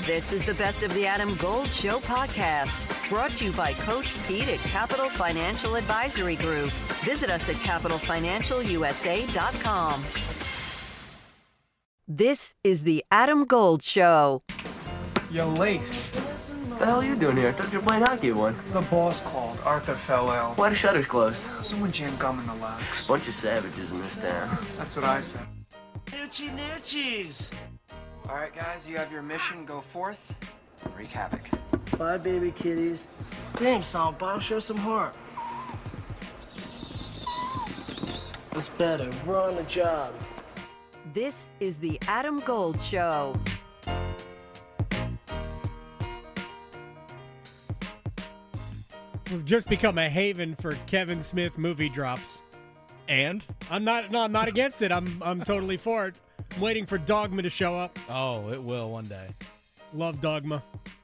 This is the Best of the Adam Gold Show podcast, brought to you by Coach Pete at Capital Financial Advisory Group. Visit us at capitalfinancialusa.com. This is the Adam Gold Show. You're late. What the hell are you doing here? I thought you were playing hockey one. The boss called. Arthur fell ill. Why the shutters closed? Someone jammed gum in the locks. Bunch of savages in this town. That's what I said. Noochie noochies! Alright guys, you have your mission, go forth, wreak havoc. Bye, baby kitties. Damn, son, Bob, show some heart. It's better. We're on the job. This is the Adam Gold Show. We've just become a haven for Kevin Smith movie drops. And? I'm not against it. I'm totally for it. I'm waiting for Dogma to show up. Oh, it will one day. Love Dogma.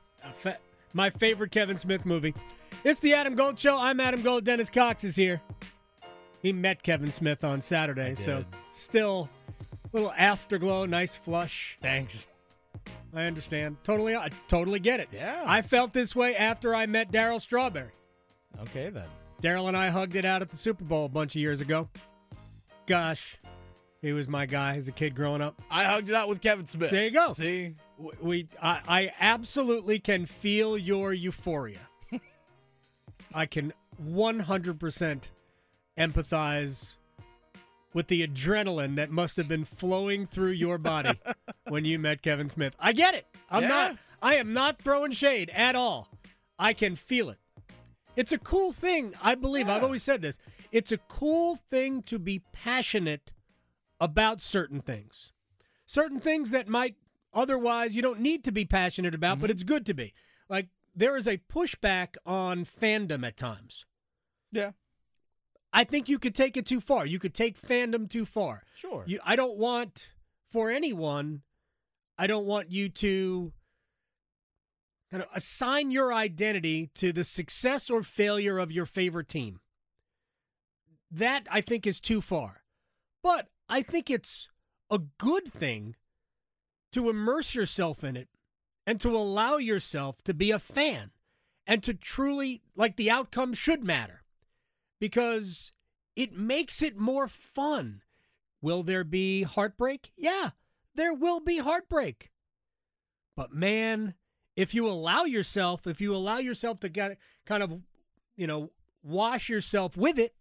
My favorite Kevin Smith movie. It's the Adam Gold Show. I'm Adam Gold. Dennis Cox is here. He met Kevin Smith on Saturday, so still a little afterglow, nice flush. Thanks. I understand. I totally get it. Yeah. I felt this way after I met Darryl Strawberry. Okay, then. Darryl and I hugged it out at the Super Bowl a bunch of years ago. Gosh, he was my guy as a kid growing up. I hugged it out with Kevin Smith. There you go. See? I absolutely can feel your euphoria. I can 100% empathize with the adrenaline that must have been flowing through your body when you met Kevin Smith. I get it. I am not throwing shade at all. I can feel it. It's a cool thing, I believe. I've always said this. It's a cool thing to be passionate about certain things. Certain things that might otherwise you don't need to be passionate about, but it's good to be. Like, there is a pushback on fandom at times. Yeah. I think you could take it too far. You could take fandom too far. Sure. I don't want, for anyone, I don't want you to kind of assign your identity to the success or failure of your favorite team. That, I think, is too far. But I think it's a good thing to immerse yourself in it and to allow yourself to be a fan and to truly, like, the outcome should matter because it makes it more fun. Will there be heartbreak? Yeah, there will be heartbreak. But, man, if you allow yourself to get kind of, wash yourself with it,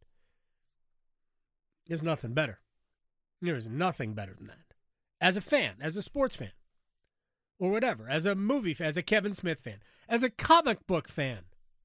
there's nothing better. There is nothing better than that. As a fan, as a sports fan, or whatever, as a movie fan, as a Kevin Smith fan, as a comic book fan.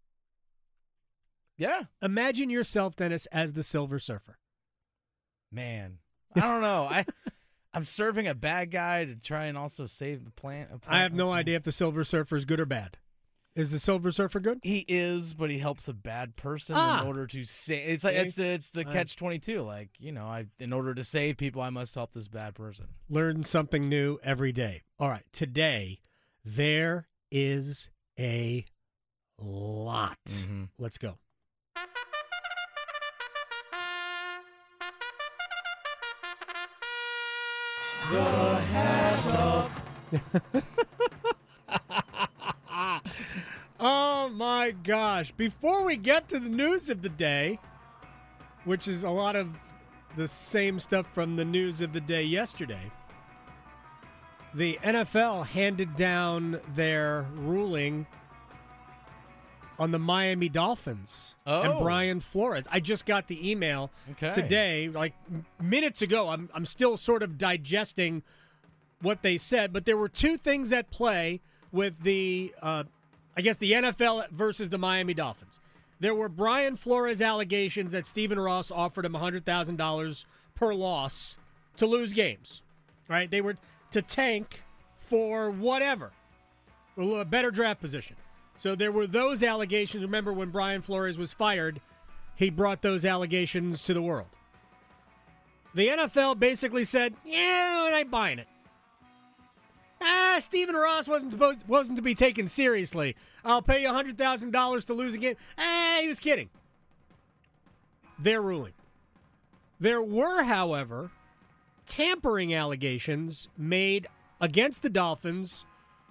Yeah. Imagine yourself, Dennis, as the Silver Surfer. Man, I don't know. I'm serving a bad guy to try and also save the planet. I have no idea if the Silver Surfer is good or bad. Is the Silver Surfer good? He is, but he helps a bad person in order to save. It's like it's the catch-22. Like, in order to save people, I must help this bad person. Learn something new every day. All right, today there is a lot. Let's go. The hat of... Oh, my gosh. Before we get to the news of the day, which is a lot of the same stuff from the news of the day yesterday, the NFL handed down their ruling on the Miami Dolphins and Brian Flores. I just got the email today, like minutes ago. I'm still sort of digesting what they said, but there were two things at play with the NFL versus the Miami Dolphins. There were Brian Flores allegations that Stephen Ross offered him $100,000 per loss to lose games, right? They were to tank for whatever, a better draft position. So there were those allegations. Remember when Brian Flores was fired, he brought those allegations to the world. The NFL basically said, yeah, I ain't buying it. Stephen Ross wasn't to be taken seriously. I'll pay you $100,000 to lose a game. He was kidding. Their ruling. There were, however, tampering allegations made against the Dolphins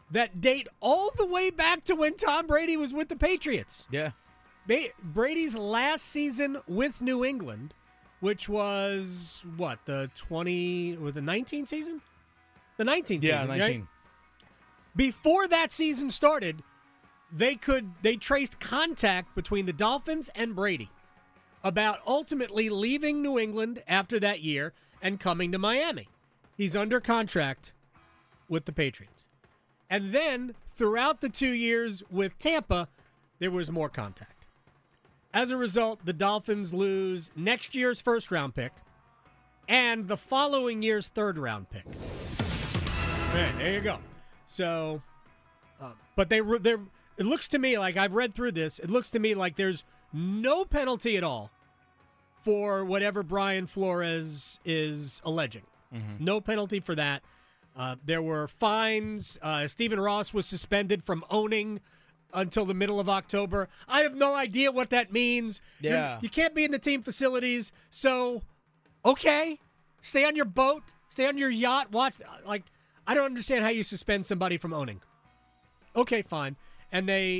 that date all the way back to when Tom Brady was with the Patriots. Yeah. Brady's last season with New England, which was, the 19 season? The 19 season, Yeah, 19. Right? Before that season started, they traced contact between the Dolphins and Brady about ultimately leaving New England after that year and coming to Miami. He's under contract with the Patriots. And then, throughout the 2 years with Tampa, there was more contact. As a result, the Dolphins lose next year's first-round pick and the following year's third-round pick. Man, there you go. So, but it looks to me like, I've read through this, it looks to me like there's no penalty at all for whatever Brian Flores is alleging. Mm-hmm. No penalty for that. There were fines. Stephen Ross was suspended from owning until the middle of October. I have no idea what that means. Yeah. You can't be in the team facilities, so, okay, stay on your boat, stay on your yacht, watch. I don't understand how you suspend somebody from owning. Okay, fine. And they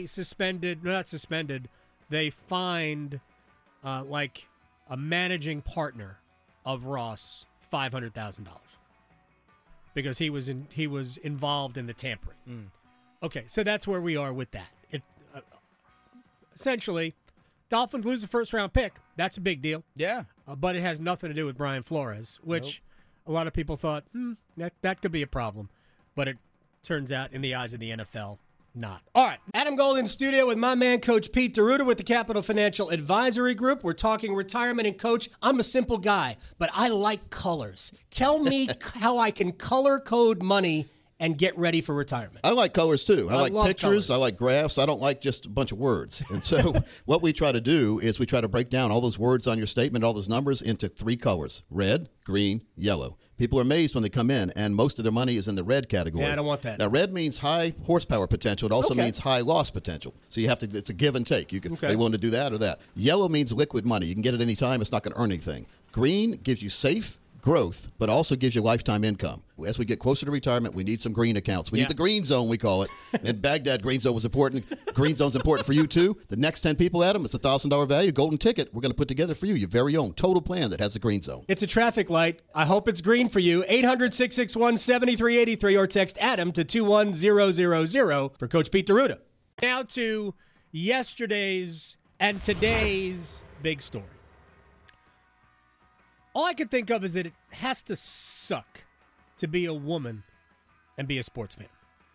they fined, a managing partner of Ross $500,000 because he was involved in the tampering. Mm. Okay, so that's where we are with that. Essentially, Dolphins lose a first-round pick. That's a big deal. Yeah. But it has nothing to do with Brian Flores, which a lot of people thought, that could be a problem. But it turns out, in the eyes of the NFL, not. All right. Adam Gold in studio with my man, Coach Pete DeRuta with the Capital Financial Advisory Group. We're talking retirement. And, Coach, I'm a simple guy, but I like colors. Tell me how I can color code money and get ready for retirement. I like colors, too. I like pictures. Colors. I like graphs. I don't like just a bunch of words. And so what we try to do is we try to break down all those words on your statement, all those numbers, into 3 colors: red, green, yellow. People are amazed when they come in, and most of their money is in the red category. Yeah, I don't want that. Now, red means high horsepower potential. It also means high loss potential. So you have to. It's a give and take. You can be willing to do that or that. Yellow means liquid money. You can get it any time. It's not going to earn anything. Green gives you safe growth, but also gives you lifetime income. As we get closer to retirement, we need some green accounts. We need the green zone, we call it. In Baghdad, green zone was important. Green zone's important for you, too. The next 10 people, Adam, it's a $1,000 value, golden ticket. We're going to put together for you your very own total plan that has a green zone. It's a traffic light. I hope it's green for you. 800-661-7383 or text Adam to 21000 for Coach Pete DeRuta. Now to yesterday's and today's big story. All I can think of is that it has to suck to be a woman and be a sports fan.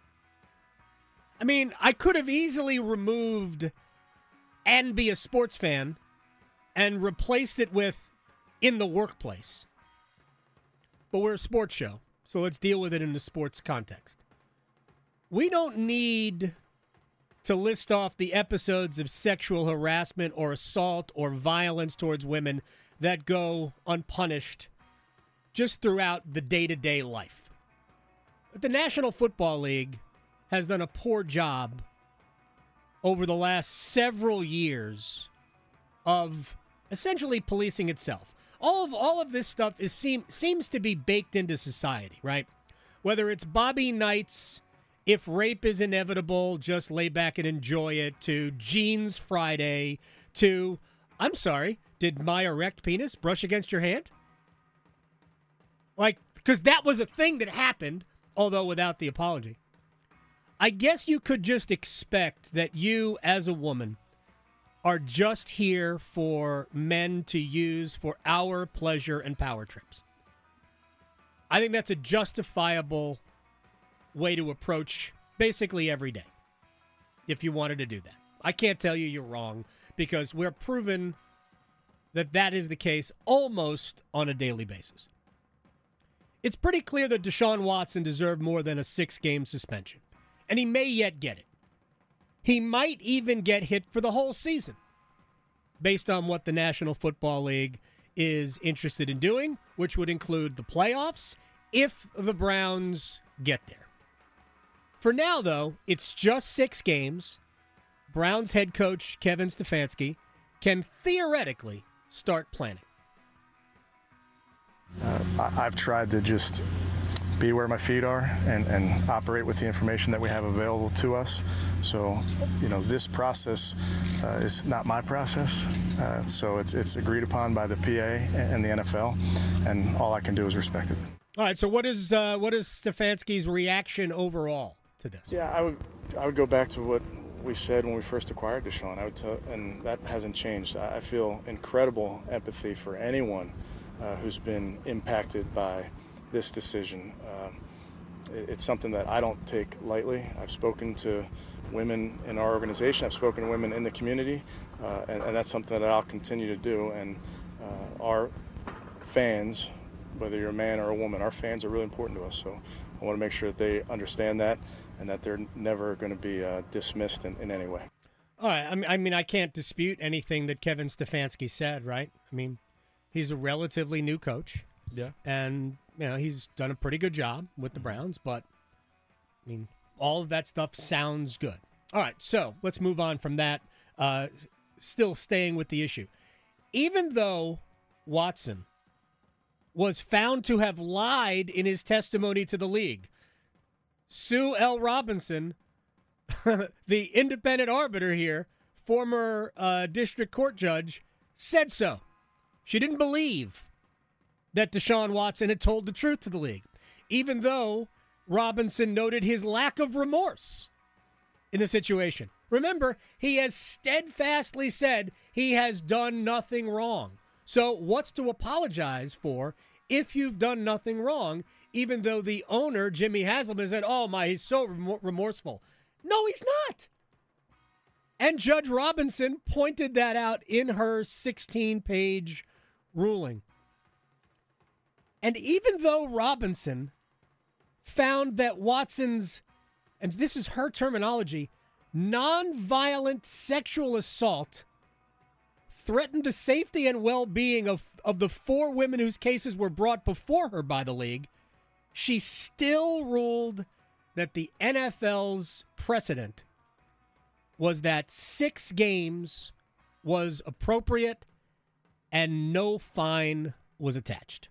I mean, I could have easily removed and be a sports fan and replaced it with in the workplace. But we're a sports show, so let's deal with it in the sports context. We don't need to list off the episodes of sexual harassment or assault or violence towards women that go unpunished just throughout the day-to-day life. But the National Football League has done a poor job over the last several years of essentially policing itself. All of this stuff seems to be baked into society, right? Whether it's Bobby Knight's "if rape is inevitable, just lay back and enjoy it," to Jeans Friday, to, I'm sorry, did my erect penis brush against your hand? Because that was a thing that happened, although without the apology. I guess you could just expect that you, as a woman, are just here for men to use for our pleasure and power trips. I think that's a justifiable way to approach basically every day, if you wanted to do that. I can't tell you you're wrong, because we're proven that is the case almost on a daily basis. It's pretty clear that Deshaun Watson deserved more than a 6-game suspension, and he may yet get it. He might even get hit for the whole season, based on what the National Football League is interested in doing, which would include the playoffs if the Browns get there. For now, though, it's just 6 games. Browns head coach Kevin Stefanski can theoretically start planning. I've tried to just be where my feet are and operate with the information that we have available to us. So, this process is not my process. So it's agreed upon by the PA and the NFL, and all I can do is respect it. All right. So what is Stefanski's reaction overall to this? Yeah, I would go back to what we said when we first acquired Deshaun. And that hasn't changed. I feel incredible empathy for anyone who's been impacted by this decision. It's something that I don't take lightly. I've spoken to women in our organization. I've spoken to women in the community, and that's something that I'll continue to do. And our fans, whether you're a man or a woman, our fans are really important to us. So I want to make sure that they understand that and that they're never going to be dismissed in any way. All right. I mean, I can't dispute anything that Kevin Stefanski said, right? I mean, he's a relatively new coach. Yeah. And, he's done a pretty good job with the Browns, but, I mean, all of that stuff sounds good. All right, so let's move on from that, still staying with the issue. Even though Watson was found to have lied in his testimony to the league, Sue L. Robinson, the independent arbiter here, former district court judge, said so. She didn't believe that Deshaun Watson had told the truth to the league, even though Robinson noted his lack of remorse in the situation. Remember, he has steadfastly said he has done nothing wrong. So what's to apologize for if you've done nothing wrong, even though the owner, Jimmy Haslam, said, he's so remorseful. No, he's not. And Judge Robinson pointed that out in her 16-page ruling. And even though Robinson found that Watson's, and this is her terminology, nonviolent sexual assault threatened the safety and well-being of the 4 women whose cases were brought before her by the league, she still ruled that the NFL's precedent was that 6 games was appropriate and no fine was attached.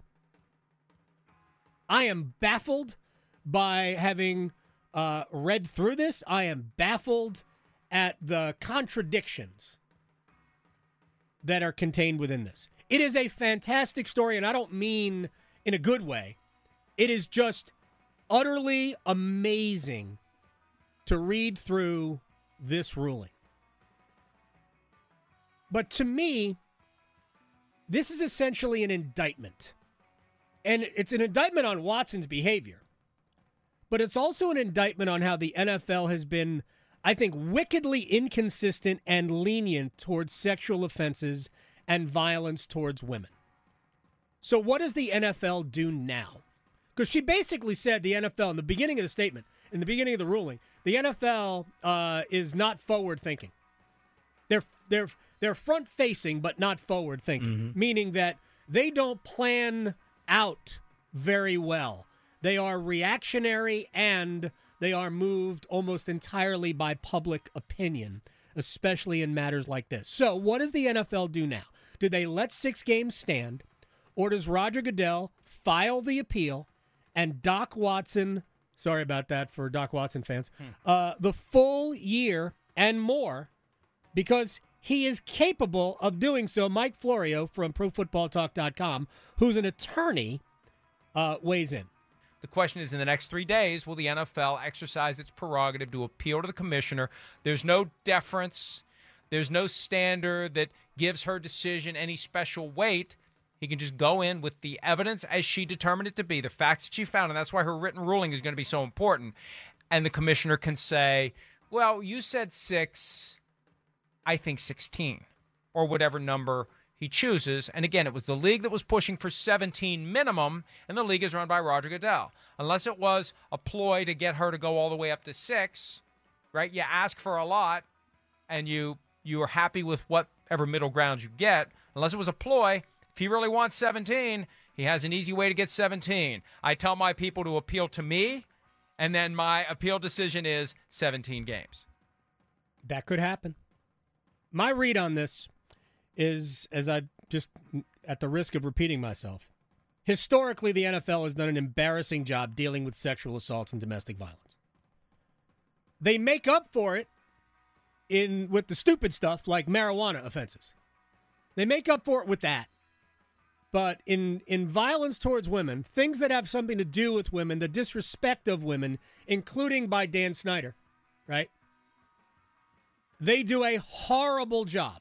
I am baffled by having read through this. I am baffled at the contradictions that are contained within this. It is a fantastic story, and I don't mean in a good way. It is just utterly amazing to read through this ruling. But to me, this is essentially an indictment. And it's an indictment on Watson's behavior. But it's also an indictment on how the NFL has been, I think, wickedly inconsistent and lenient towards sexual offenses and violence towards women. So what does the NFL do now? Because she basically said the NFL, in the beginning of the statement, in the beginning of the ruling, the NFL is not forward-thinking. They're front-facing but not forward-thinking, meaning that they don't plan out very well. They are reactionary and they are moved almost entirely by public opinion, especially in matters like this. So what does the NFL do now? Do they let 6 games stand, or does Roger Goodell file the appeal and Doc Watson, sorry about that for Doc Watson fans, the full year and more, because he is capable of doing so? Mike Florio from ProFootballTalk.com, who's an attorney, weighs in. The question is, in the next 3 days, will the NFL exercise its prerogative to appeal to the commissioner? There's no deference. There's no standard that gives her decision any special weight. He can just go in with the evidence as she determined it to be, the facts that she found, and that's why her written ruling is going to be so important. And the commissioner can say, well, you said 6, I think 16, or whatever number he chooses. And again, it was the league that was pushing for 17 minimum, and the league is run by Roger Goodell. Unless it was a ploy to get her to go all the way up to 6, right? You ask for a lot, and you are happy with whatever middle ground you get. Unless it was a ploy, if he really wants 17, he has an easy way to get 17. I tell my people to appeal to me, and then my appeal decision is 17 games. That could happen. My read on this is, as I just, at the risk of repeating myself, Historically, the NFL has done an embarrassing job dealing with sexual assaults and domestic violence. They make up for it with the stupid stuff like marijuana offenses. They make up for it with that. But in violence towards women, things that have something to do with women, the disrespect of women, including by Dan Snyder, right? They do a horrible job.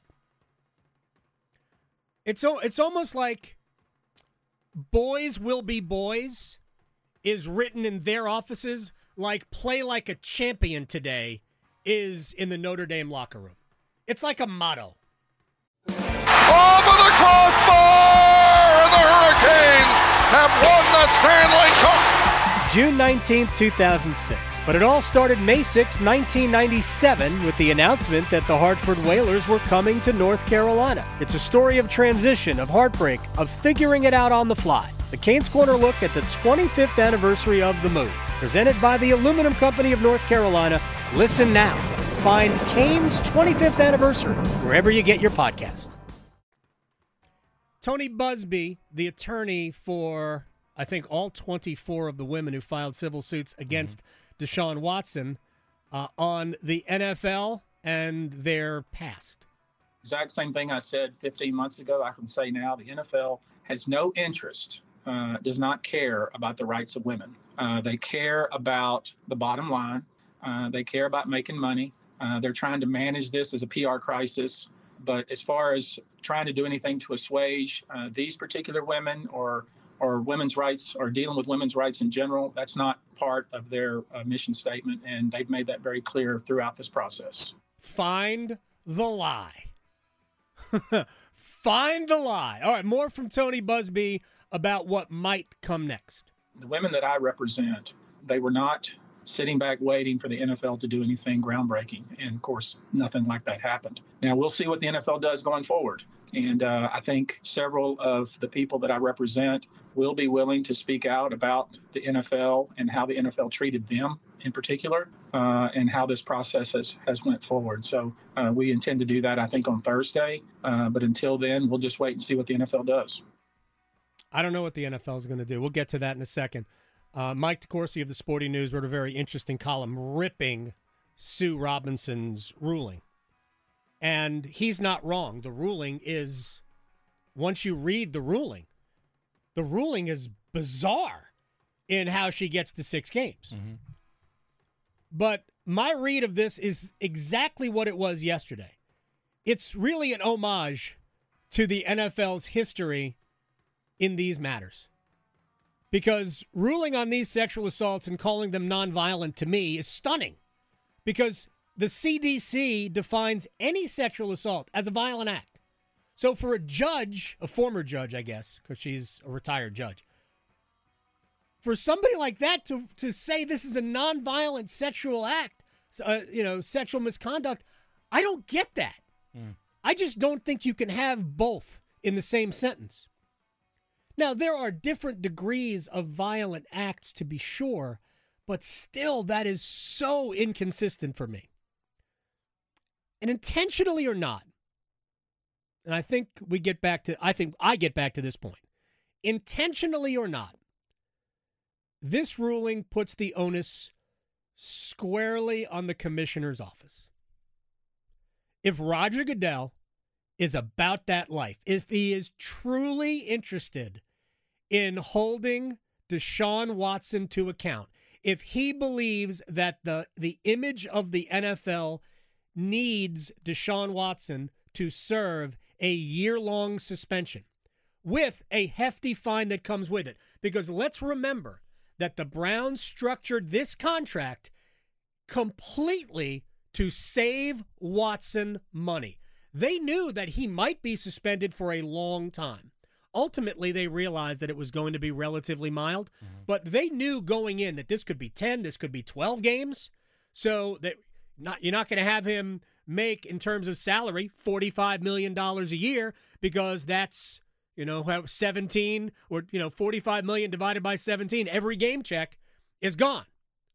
It's almost like Boys Will Be Boys is written in their offices like Play Like a Champion today is in the Notre Dame locker room. It's like a motto. Over the crossbar, and the Hurricanes have won the Stanley Cup. June 19, 2006. But it all started May 6, 1997 with the announcement that the Hartford Whalers were coming to North Carolina. It's a story of transition, of heartbreak, of figuring it out on the fly. The Canes Corner look at the 25th anniversary of the move. Presented by the Aluminum Company of North Carolina. Listen now. Find Canes 25th Anniversary wherever you get your podcast. Tony Buzbee, the attorney for, I think, all 24 of the women who filed civil suits against Deshaun Watson on the NFL and their past. Exact same thing I said 15 months ago, I can say now. The NFL has no interest, does not care about the rights of women. They care about the bottom line. They care about making money. They're trying to manage this as a PR crisis. But as far as trying to do anything to assuage these particular women or women's rights or dealing with women's rights in general, that's not part of their mission statement. And they've made that very clear throughout this process. Find the lie. Find the lie. All right, more from Tony Buzbee about what might come next. The women that I represent, they were not sitting back waiting for the NFL to do anything groundbreaking. And, of course, nothing like that happened. Now, we'll see what the NFL does going forward. And I think several of the people that I represent will be willing to speak out about the NFL and how the NFL treated them in particular and how this process has went forward. So we intend to do that, I think, on Thursday. But until then, we'll just wait and see what the NFL does. I don't know what the NFL is going to do. We'll get to that in a second. Mike DeCourcy of the Sporting News wrote a very interesting column ripping Sue Robinson's ruling. And he's not wrong. The ruling is, once you read the ruling is bizarre in how she gets to 6 games. Mm-hmm. But my read of this is exactly what it was yesterday. It's really an homage to the NFL's history in these matters. Because ruling on these sexual assaults and calling them nonviolent to me is stunning. Because the CDC defines any sexual assault as a violent act. So for a judge, a former judge, I guess, because she's a retired judge, for somebody like that to say this is a nonviolent sexual act, sexual misconduct, I don't get that. I just don't think you can have both in the same sentence. Now, there are different degrees of violent acts, to be sure, but still, that is so inconsistent for me. And intentionally or not, and I think I get back to this point. Intentionally or not, this ruling puts the onus squarely on the commissioner's office. If Roger Goodell is about that life, if he is truly interested in holding Deshaun Watson to account, if he believes that the image of the NFL needs Deshaun Watson to serve a year-long suspension with a hefty fine that comes with it. Because let's remember that the Browns structured this contract completely to save Watson money. They knew that he might be suspended for a long time. Ultimately, they realized that it was going to be relatively mild, but they knew going in that this could be 10, this could be 12 games. So that you're not going to have him make, in terms of salary, $45 million a year, because that's, 17 or, $45 million divided by 17. Every game check is gone.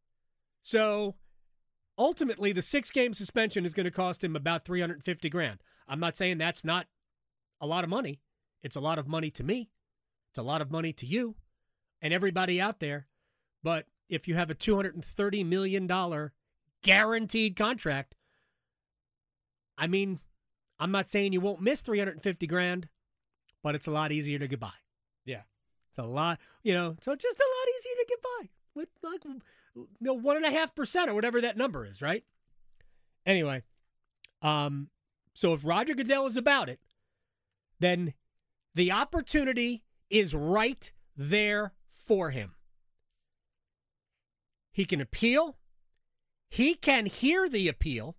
So ultimately, the 6-game suspension is going to cost him about $350,000. I'm not saying that's not a lot of money. It's a lot of money to me, It's a lot of money to you and everybody out there. But if you have a $230 million guaranteed contract, I mean, I'm not saying you won't miss $350,000, but it's a lot easier to get by. Yeah. It's a lot, so just a lot easier to get by with 1.5% or whatever that number is, right? Anyway, so if Roger Goodell is about it, then the opportunity is right there for him. He can appeal. He can hear the appeal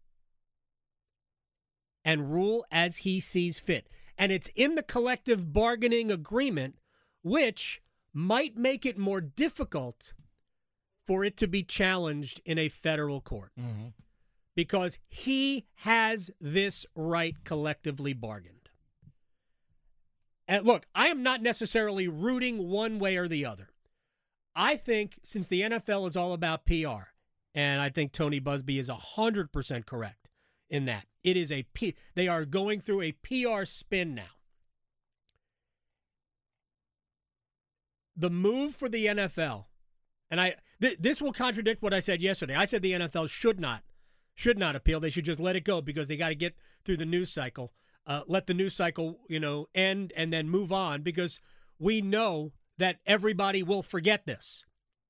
and rule as he sees fit. And it's in the collective bargaining agreement, which might make it more difficult for it to be challenged in a federal court. Mm-hmm. Because he has this right collectively bargained. And look, I am not necessarily rooting one way or the other. I think since the NFL is all about PR, and I think Tony Busby is 100% correct in that. It is they are going through a PR spin now. The move for the NFL, and this will contradict what I said yesterday. I said the NFL should not appeal. They should just let it go because they got to get through the news cycle. Let the news cycle, end and then move on because we know that everybody will forget this.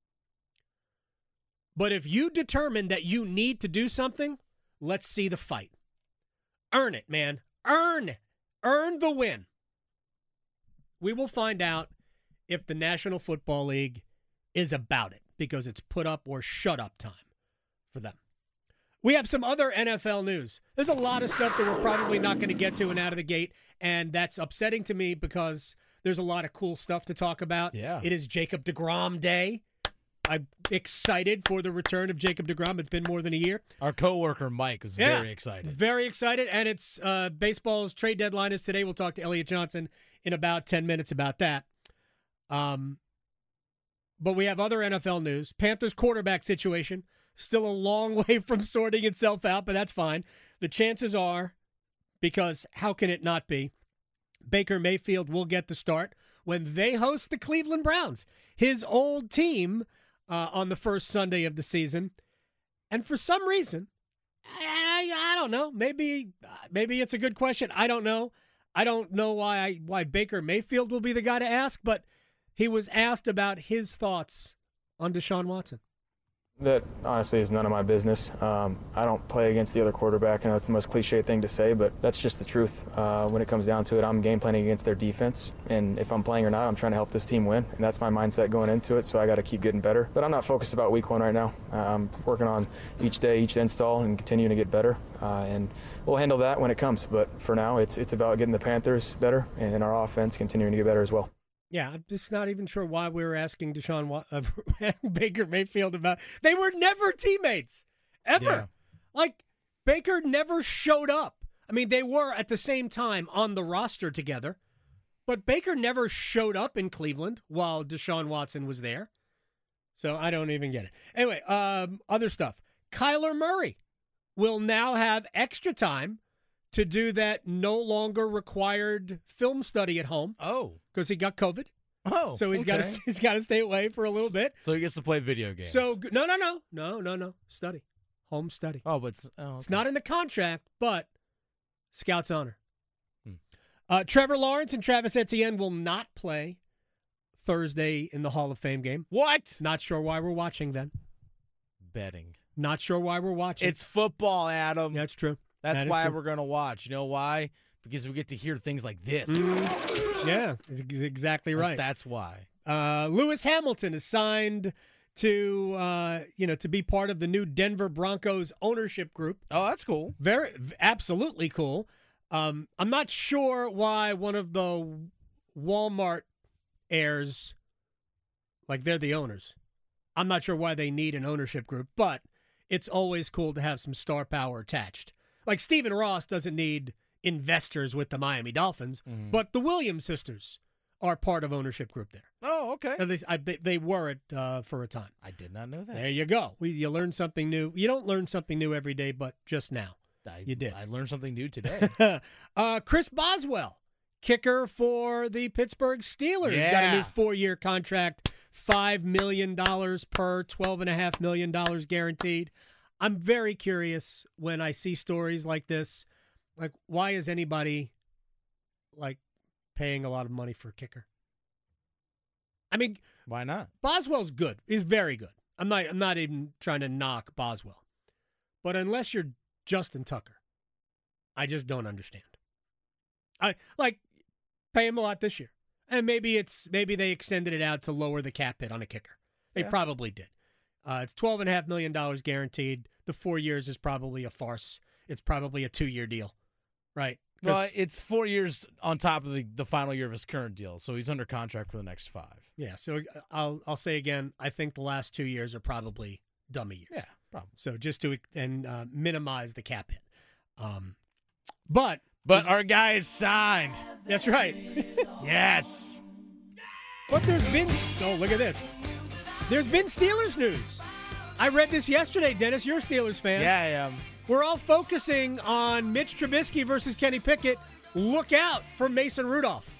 But if you determine that you need to do something, let's see the fight. Earn it, man. Earn the win. We will find out if the National Football League is about it because it's put up or shut up time for them. We have some other NFL news. There's a lot of stuff that we're probably not going to get to and out of the gate, and that's upsetting to me because there's a lot of cool stuff to talk about. Yeah. It is Jacob deGrom Day. I'm excited for the return of Jacob deGrom. It's been more than a year. Our coworker Mike was very excited. Very excited, and it's baseball's trade deadline is today. We'll talk to Elliot Johnson in about 10 minutes about that. But we have other NFL news. Panthers quarterback situation. Still a long way from sorting itself out, but that's fine. The chances are, because how can it not be, Baker Mayfield will get the start when they host the Cleveland Browns, his old team, on the first Sunday of the season. And for some reason, I don't know. Maybe it's a good question. I don't know. I don't know why Baker Mayfield will be the guy to ask, but he was asked about his thoughts on Deshaun Watson. That honestly is none of my business. I don't play against the other quarterback. I know it's the most cliche thing to say, but that's just the truth. When it comes down to it, I'm game planning against their defense, and if I'm playing or not, I'm trying to help this team win, and that's my mindset going into it, so I got to keep getting better. But I'm not focused about week one right now. I'm working on each day, each install, and continuing to get better, and we'll handle that when it comes. But for now, it's about getting the Panthers better and our offense continuing to get better as well. Yeah, I'm just not even sure why we were asking Baker Mayfield about. They were never teammates, ever. Yeah. Like, Baker never showed up. I mean, they were at the same time on the roster together, but Baker never showed up in Cleveland while Deshaun Watson was there. So I don't even get it. Anyway, other stuff. Kyler Murray will now have extra time to do that no longer required film study at home. Oh. Because he got COVID. Oh. So he's got to stay away for a little bit. So he gets to play video games. So no. Study. Home study. Oh, but it's not in the contract, but Scout's honor. Trevor Lawrence and Travis Etienne will not play Thursday in the Hall of Fame game. What? Not sure why we're watching then. Betting. Not sure why we're watching. It's football, Adam. That's true. That's why we're going to watch. You know why? Because we get to hear things like this. Yeah, exactly right. That's why. Lewis Hamilton is signed to be part of the new Denver Broncos ownership group. Oh, that's cool. Absolutely cool. I'm not sure why one of the Walmart heirs, like they're the owners. I'm not sure why they need an ownership group, but it's always cool to have some star power attached. Like Stephen Ross doesn't need investors with the Miami Dolphins, but the Williams sisters are part of ownership group there. Oh, okay. At least they were it for a time. I did not know that. There you go. You learn something new. You don't learn something new every day, but just now you did. I learned something new today. Chris Boswell kicker for the Pittsburgh Steelers. Yeah. Got a new 4-year contract, $5 million per, $12.5 million guaranteed. I'm very curious when I see stories like this. Like, why is anybody, like, paying a lot of money for a kicker? I mean, why not? Boswell's good. He's very good. I'm not even trying to knock Boswell. But unless you're Justin Tucker, I just don't understand. I pay him a lot this year. And maybe they extended it out to lower the cap hit on a kicker. They probably did. It's $12.5 million guaranteed. The 4 years is probably a farce. It's probably a 2-year deal, right? Well, it's 4 years on top of the final year of his current deal, so he's under contract for the next 5. Yeah, so I'll say again, I think the last 2 years are probably dummy years. Yeah, probably. So just to minimize the cap hit. But our guy is signed. That's right. Yes. But there's been look at this. There's been Steelers news. I read this yesterday, Dennis. You're a Steelers fan. Yeah, I am. We're all focusing on Mitch Trubisky versus Kenny Pickett. Look out for Mason Rudolph.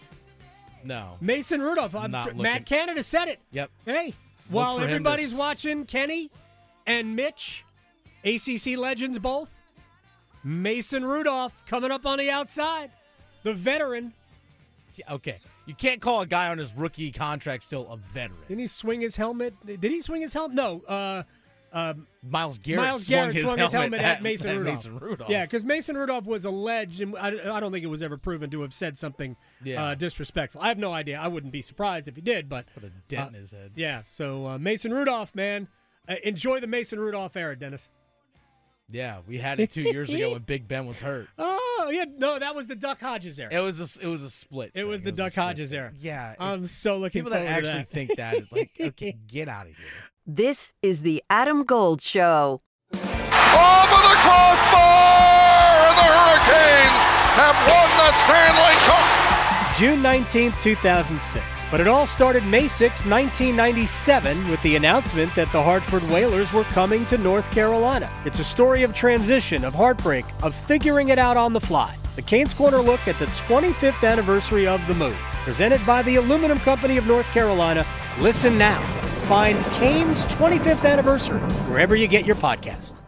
No. Mason Rudolph. Matt Canada said it. Yep. Hey, while everybody's watching Kenny and Mitch, ACC legends both, Mason Rudolph coming up on the outside. The veteran. Okay. You can't call a guy on his rookie contract still a veteran. Didn't he swing his helmet? Did he swing his helmet? No. Myles Garrett swung his helmet at Mason Rudolph. Mason Rudolph. Yeah, because Mason Rudolph was alleged, and I don't think it was ever proven to have said something disrespectful. I have no idea. I wouldn't be surprised if he did, but put a dent in his head. Yeah, so Mason Rudolph, man. Enjoy the Mason Rudolph era, Dennis. Yeah, we had it 2 years ago when Big Ben was hurt. Oh, yeah. No, that was the Duck Hodges era. It was a split. It was the Duck Hodges era. Yeah. I'm so looking people forward that to actually think that is like, okay, get out of here. This is the Adam Gold Show. Over the crossbar, and the Hurricanes have won the Stanley Cup. June 19, 2006. But it all started May 6, 1997, with the announcement that the Hartford Whalers were coming to North Carolina. It's a story of transition, of heartbreak, of figuring it out on the fly. The Canes Corner look at the 25th anniversary of the move. Presented by the Aluminum Company of North Carolina. Listen now. Find Canes 25th Anniversary wherever you get your podcasts.